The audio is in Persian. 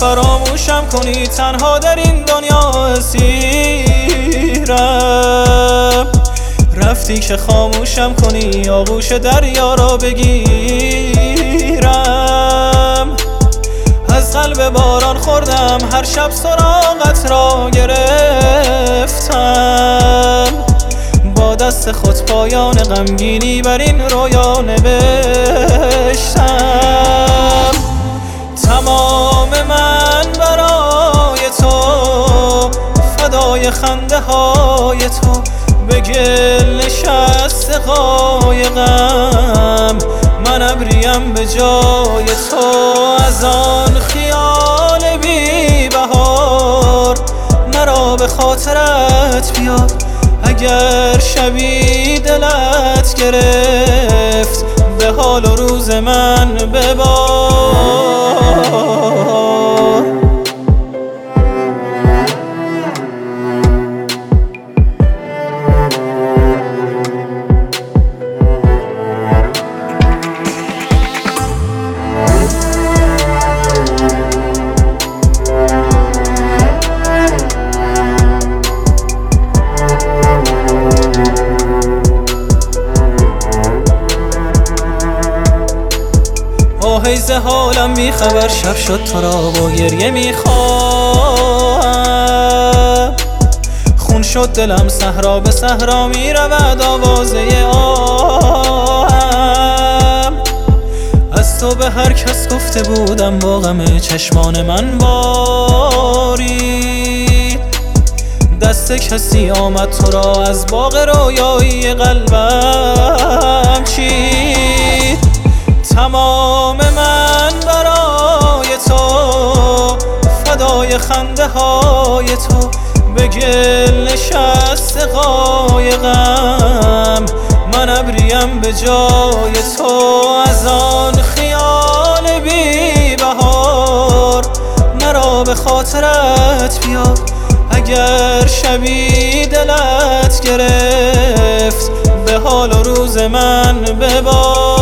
فراموشم کنی تنها در این دنیا اسیرم. رفتی که خاموشم کنی آغوش دریا را بگیرم. از قلب باران خوردم هر شب سراغت را گرفتم. با دست خود پایان غمگینی بر این رویا نوشتم. تمام من برای تو، فدای خنده های تو، به گل نشسته قایقم. من ابریم به جای تو، از آن خیال بی بهار مرا به خاطرت بیار. اگر شبی دلت گرفت به حال و روز من ببار. حیز حالم بی خبر شب شد تو را با گریه میخواهم. خون شد دلم صحرا به صحرا می رود آوازه آهم. از تو به هر کس گفته بودم با غم چشمان من بارید. دست کسی آمد تو را از باغ رویایی قلبم چید. تمام من برای تو، فدای خنده های تو، به گل نشسته قایقم. من ابریم به جای تو، از آن خیال بی بهار مرا به خاطرت بیار. اگر شبی دلت گرفت به حال و روز من ببار.